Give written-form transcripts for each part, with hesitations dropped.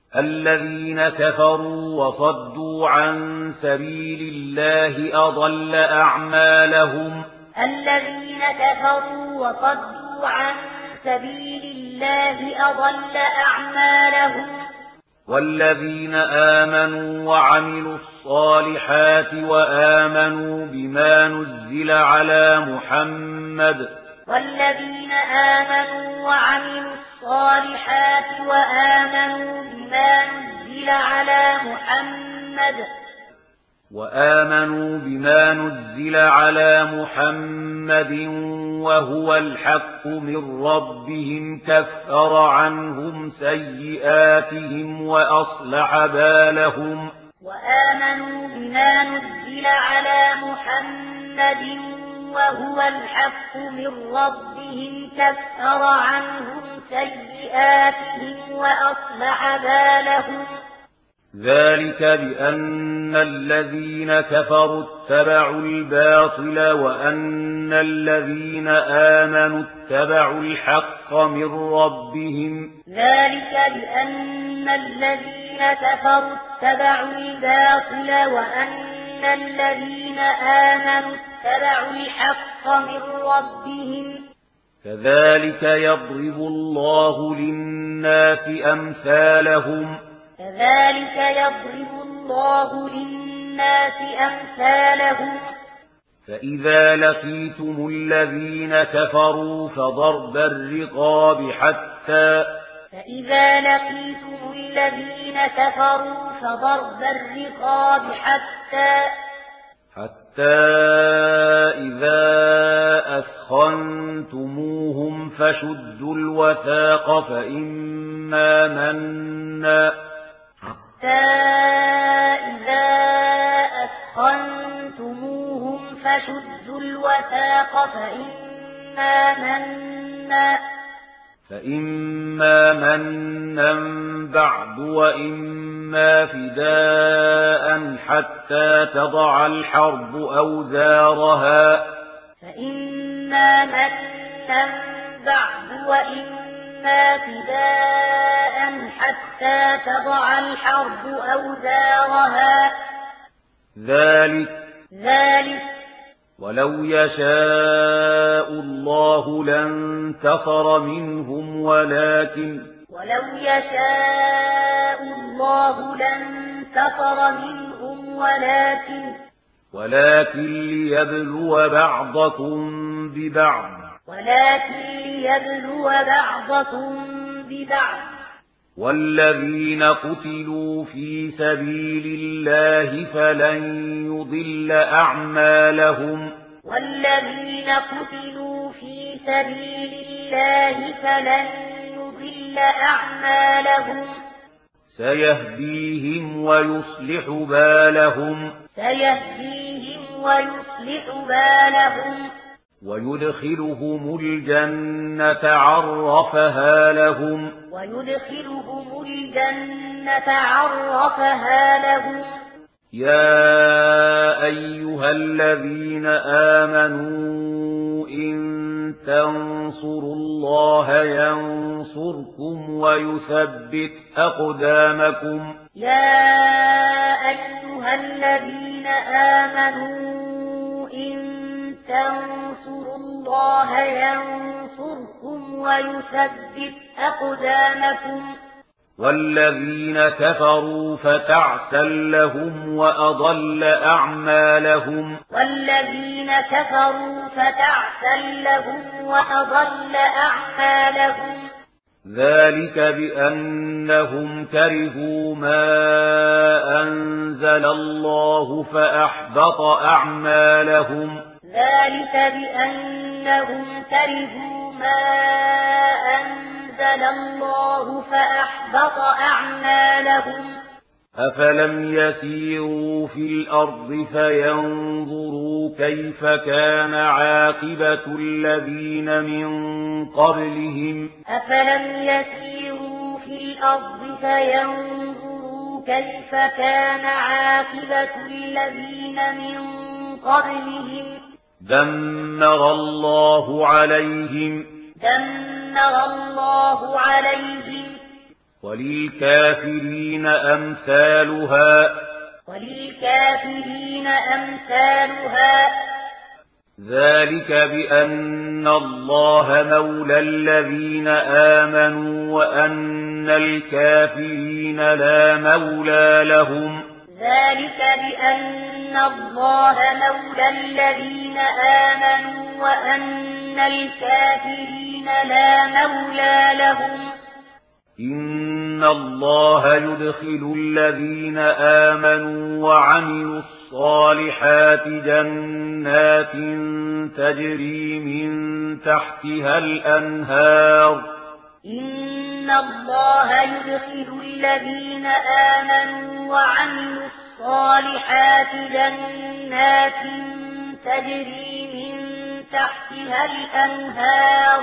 الذين كفروا وصدوا عن سبيل الله أضل أعمالهم الذين كفروا وصدوا عن سبيل الله أضل أعمالهم والذين آمنوا وعملوا الصالحات وآمنوا بما نزل على محمد والذين آمنوا وعملوا الصالحات وآمنوا بما نزل على محمد وهو الحق من ربهم كفر عنهم سيئاتهم وأصلح بالهم وآمنوا بما نزل على محمد وهو الحق من ربهم كفر عنهم سيئاتهم وأصلح بالهم ذلك بأن الذين كفروا اتبعوا الباطل وأن الذين آمنوا اتبعوا الحق من ربهم ذلك بأن الذين كفروا اتبعوا الباطل وأن الذين آمنوا اتبعوا الحق من ربهم كذلك يضرب الله للناس أمثالهم فإذا لقيتم الذين كفروا فضرب الرقاب حتى إذا أثخنتموهم فشدوا الوثاق فإما منا بعد وإما فداء حتى تضع الحرب أوزارها ذلك ولو يشاء الله لانتصر منهم ولكن ليبلو بعضكم ببعض والذين قتلوا في سبيل الله فلن يضل أعمالهم سيهديهم ويصلح بالهم ويدخلهم الجنة عرفها لهم يا أيها الذين آمنوا إن تنصروا الله ينصركم ويثبت أقدامكم تنصروا الله ينصركم ويثبت أقدامكم والذين كفروا فتعسا لهم وأضل أعمالهم ذلك بأنهم كرهوا ما أنزل الله فأحبط أعمالهم أفلم يسيروا في الأرض فينظروا كيف كان عاقبة الذين من قبلهم دمر الله عليهم وللكافرين أمثالها ذلك بأن الله مولى الذين آمنوا وأن الكافرين لا مولى لهم ذلك بأن الله مولى الذين آمنوا وأن الكافرين لا مولى لهم إن الله يدخل الذين آمنوا وعملوا الصالحات جنات تجري من تحتها الأنهار إن الله يدخل الذين آمنوا وعملوا الصالحات جنات تجري من تحتها الأنهار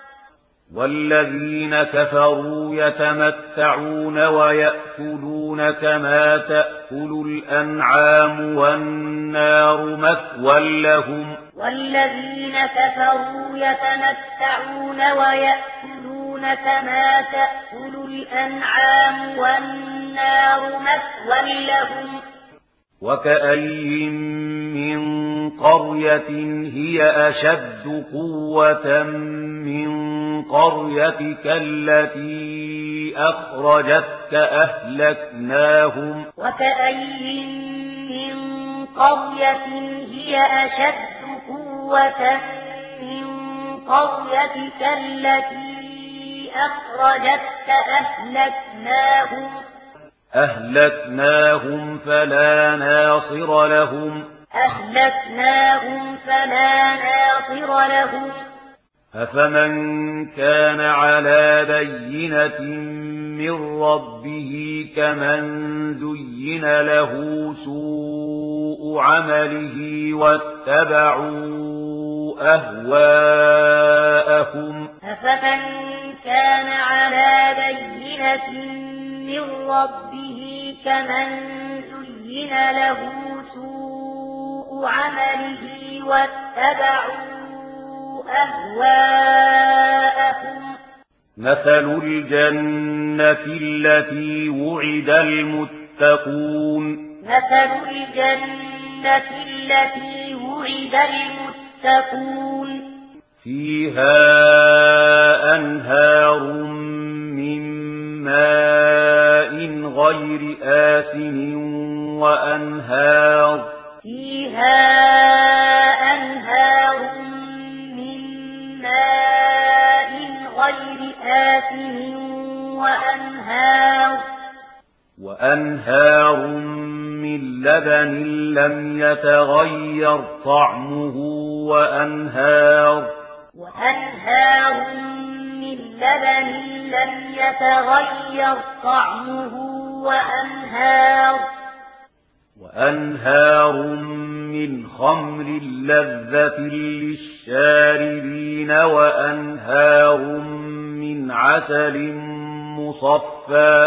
والذين كفروا يتمتعون ويأكلون كما تأكل الأنعام والنار مثوى لهم والذين كفروا يتمتعون ويأكلون كما تأكل الأنعام والنار مثوى لهم وكأين من قرية هي أشد قوة من قريتك التي أخرجتك أهلكناهم وكأين من قرية هي أشد قوة من قريتك التي أخرجتك أهلكناهم فلا ناصر لهم أفمن كان على بينة من ربه كمن زين له سوء عمله واتبعوا أهواءهم أفمن كان على بينة من ربه كمن زين له سوء عمله واتبعوا أهواءهم مثل الجنة التي وعد المتقون فيها أنهار من ماء غير آسن وأنهار وأنهار من لبن لم يتغير طعمه وأنهار من لبن لم يتغير طعمه وأنهار من خمر لذة للشاربين وأنهار من عسل مصفى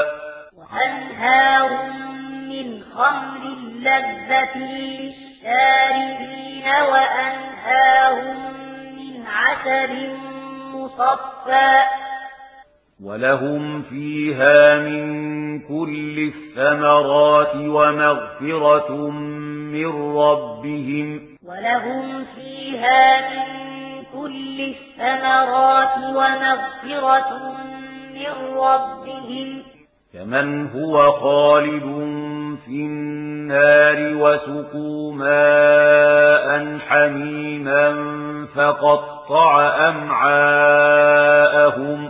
ولهم فيها من كل الثمرات ومغفرة من ربهم كمن هو خالد في النار وسقوا ماء حميما فقطع أمعاءهم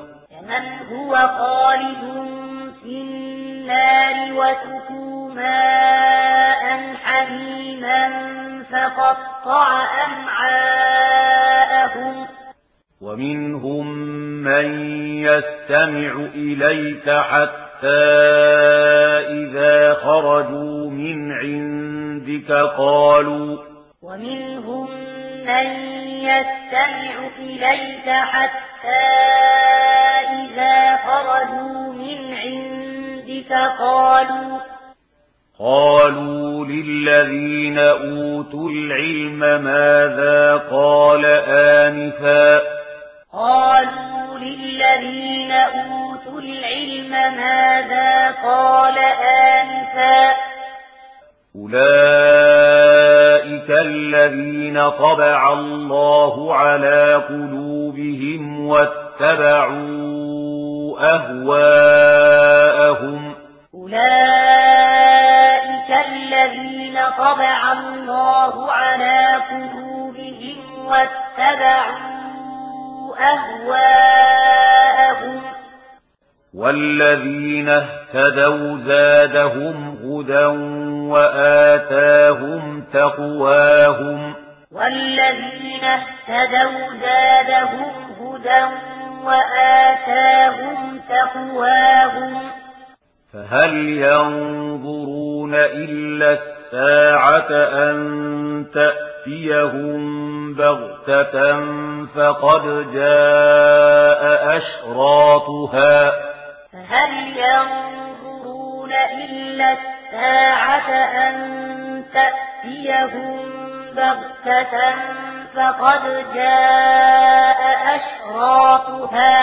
ومنهم من يستمع إليك حتى إذا خرجوا من عندك قالوا قالوا للذين أوتوا العلم ماذا قال آنفا للذين أوتوا العلم ماذا قال آنفا أولئك الذين طبع الله على قلوبهم واتبعوا أهواءهم أولئك الذين طبع الله على قلوبهم واتبعوا أهواءهم والذين اهتدوا زادهم هدى وآتاهم تقواهم والذين اهتدوا زادهم هدى وآتاهم تقواهم فهل ينظرون إلا الساعة أن تأتيهم بغتة فقد جاء أشراطها فهل ينظرون إلا الساعة أن تأتيهم بغتة فقد جاء أشراطها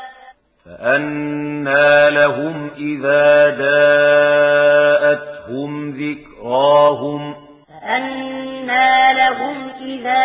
فأنى لهم إذا جاءتهم ذكراهم فأنى لهم إذا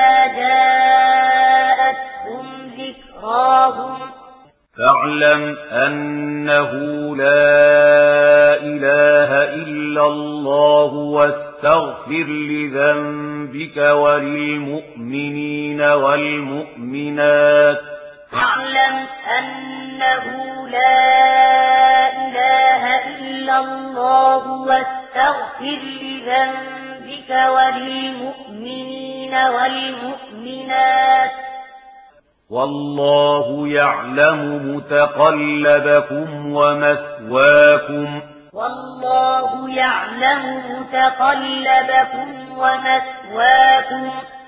جاءتهم ذكراهم فاعلم أنه لا إله إلا الله واستغفر لذنبك وللمؤمنين والمؤمنات فاعلم أنه لا إله إلا الله واستغفر لذنبك وللمؤمنين والمؤمنات والله يعلم متقلبكم ومثواكم والله يعلم متقلبكم ومثواكم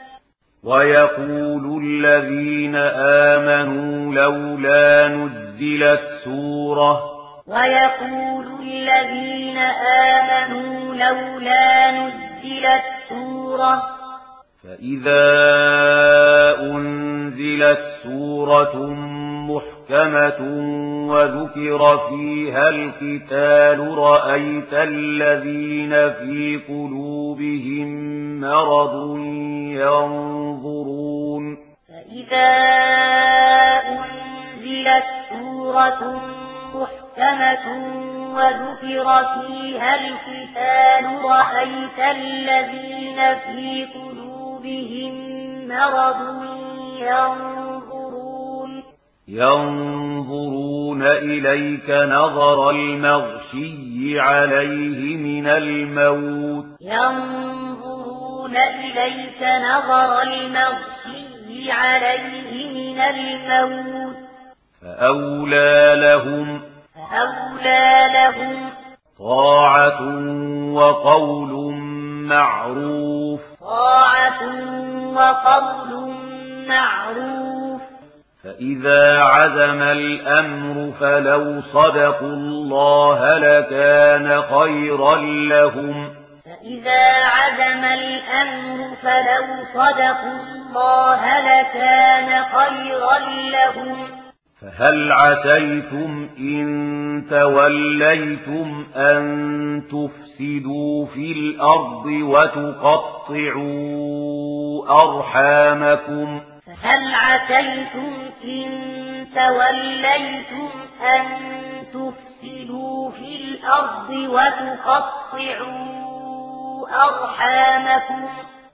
ويقول الذين آمنوا لولا نزلت سورة ويقول الذين آمنوا لولا نزلت سورة فإذا أنزلت سورة محكمة وذكر فيها القتال رأيت الذين في قلوبهم مرض ينظرون فإذا أنزلت سورة محكمة وذكر فيها القتال رأيت الذين في قلوبهم مرض ينظرون إليك نظر المغشي عليه من الموت ينظرون إليك نظر المغشي عليه من الموت فأولى لهم طاعة وقول معروف فإذا عزم الأمر فلو صدقوا الله لكان خيرا لهم فإذا عزم الأمر فلو صدقوا الله لكان خيرا لهم فهل عسيتم إن توليتم أن تفسدوا في الأرض وتقطعوا أرحامكم فهل عسيتم إن توليتم أن تفسدوا في الأرض وتقطعوا أرحامكم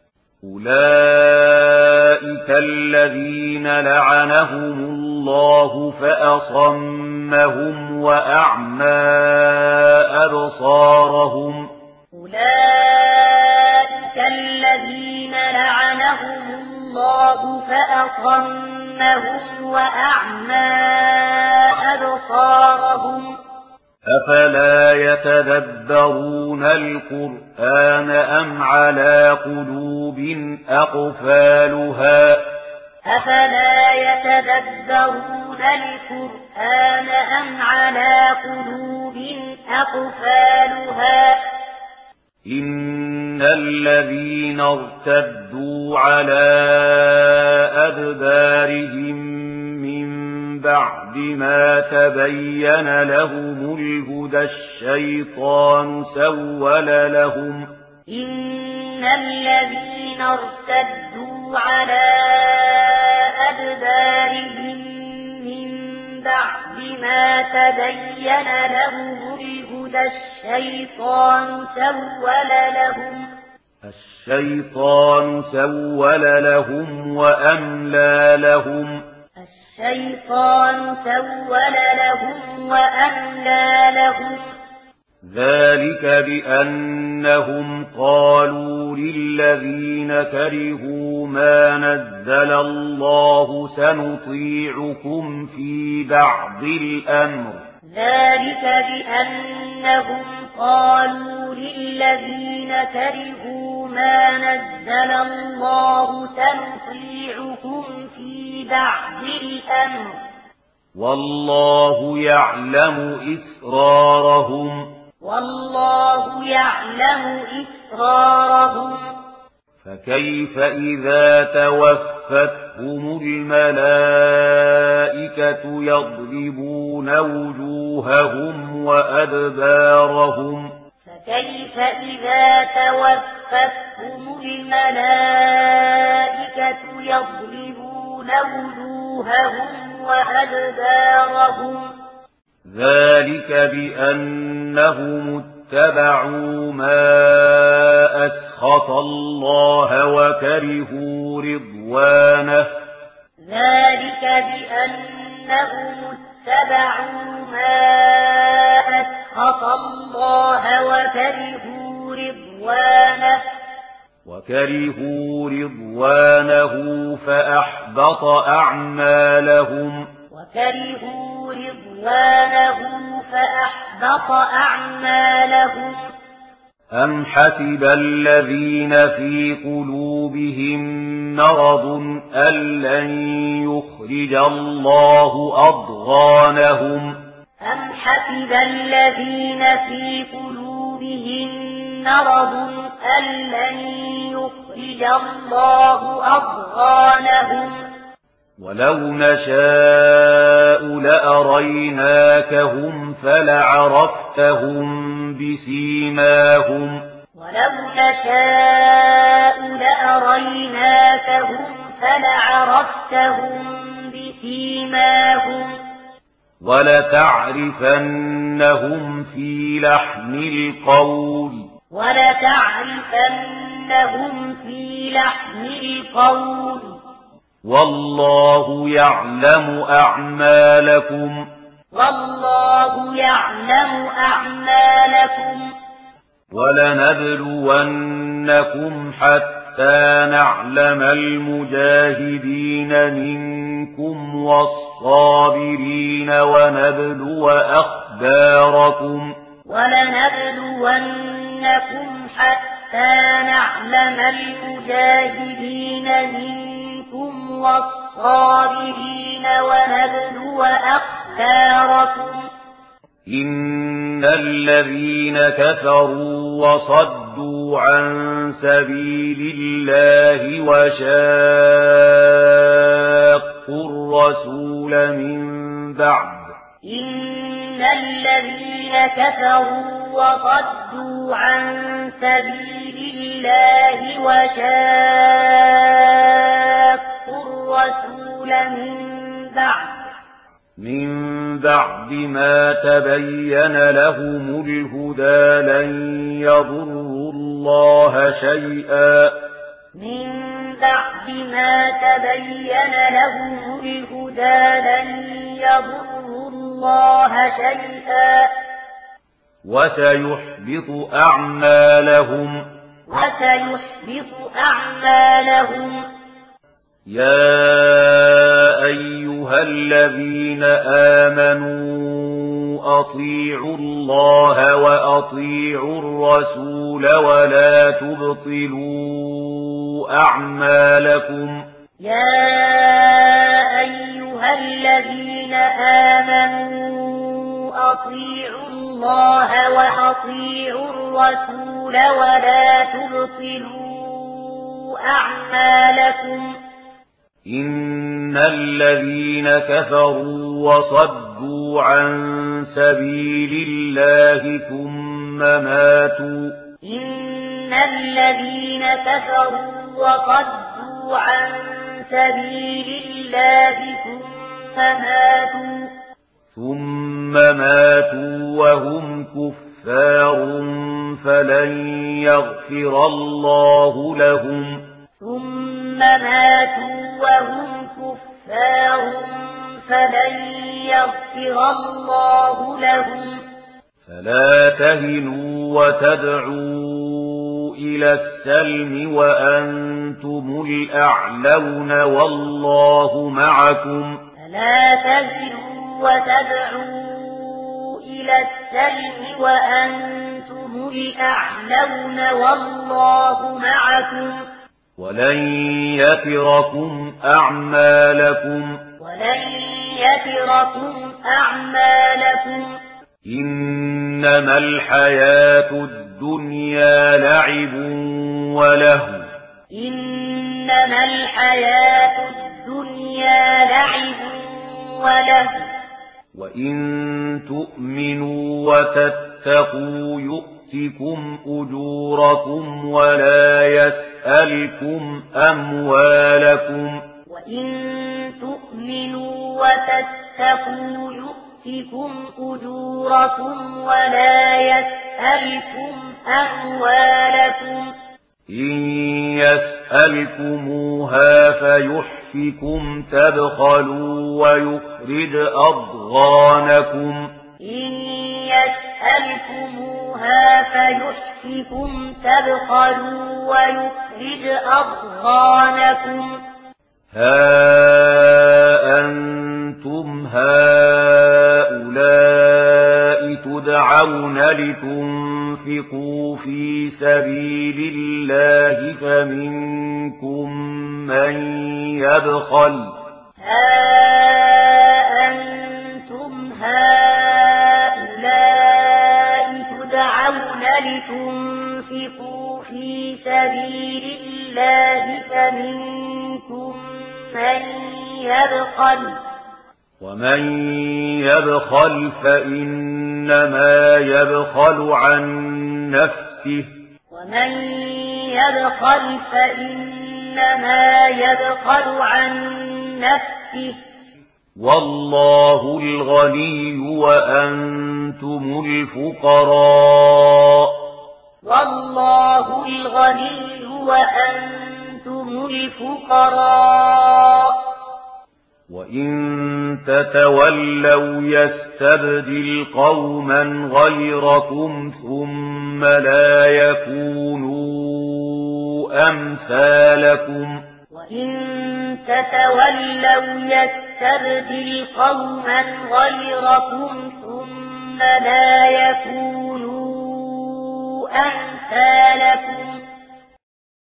أولئك الذين لعنهم الله فأصمهم وأعمى أبصارهم أولئك الذين لعنهم الله فأصمهم وأعمى أبصارهم أفلا يتدبرون القرآن أم على قلوب أقفالها أفلا يتدبرون القرآن أم على قلوب أقفالها إن الذين ارتدوا على أدبارهم من بعد بعد ما تبين لهم الهدى الشيطان سول لهم إن الذين ارتدوا على أدبارهم من بعد ما تبين لهم الهدى الشيطان سول لهم وأملى لهم ذلك بأنهم قالوا للذين كرهوا ما نزل الله سنطيعكم في بعض الأمر والله يعلم إسرارهم فكيف إذا توفتهم الملائكة يضربون وجوههم وأدبارهم ذلك بأنهم اتبعوا ما أسخط الله وكرهوا رضوانه فأحبط أعمالهم أم حسب الذين في قلوبهم مرض أن لن يخرج الله أضغانهم ولو نشاء لأريناكهم فلعرفتهم بسيماهم ولتعرفنهم في لحن القول والله يعلم أعمالكم ولنبلونكم حتى نعلم المجاهدين منكم والصابرين ونبلو أخباركم إن الذين كفروا وصدوا عن سبيل الله وشاقوا الرسول من بعد ما تبين لهم الهدى لن يضروا الله شيئا وسيحبط أعمالهم يا أيها الذين آمنوا أطيعوا الله وأطيعوا الرسول ولا تبطلوا أعمالكم أطيعوا الله وأطيعوا الرسول ولا تبطلوا أعمالكم إن الذين كفروا وصدوا عن سبيل الله ثم ماتوا إن الذين كفروا وصدوا عن سبيل الله ثم ماتوا وهم كفار فلن يغفر الله لهم ثم ماتوا وهم كفار فلن يغفر الله لهم فلا تهنوا وتدعوا إلى السلم وأنتم الأعلون والله معكم فلا تهنوا وتدعوا إلى السلم وأنتم الأعلون والله معكم ولن يتركم أعمالكم إنما الحياة الدنيا لعب وله وإن تؤمنوا وتتقوا يؤتكم أجوركم ولا يسألكم أموالكم وإن تؤمنوا وتتقوا يؤتكم أجوركم ولا يسألكم أموالكم إن يسألكموها فيحفكم تبخلوا ويخرج أضغانكم إن يسألكموها فيحفكم تبخلوا ويخرج أضغانكم ها أنتم هؤلاء تدعون لتنفقوا في سبيل الله فمنكم من يبخل أنتم هؤلاء تدعون لتنفقوا في سبيل الله فمنكم من يبخل ومن يبخل فإنما يبخل عن نفسه والله الغني وأنتم الفقراء وإن تتولوا يستبدل قوما غيركم ثم لا يكونوا أمثالكم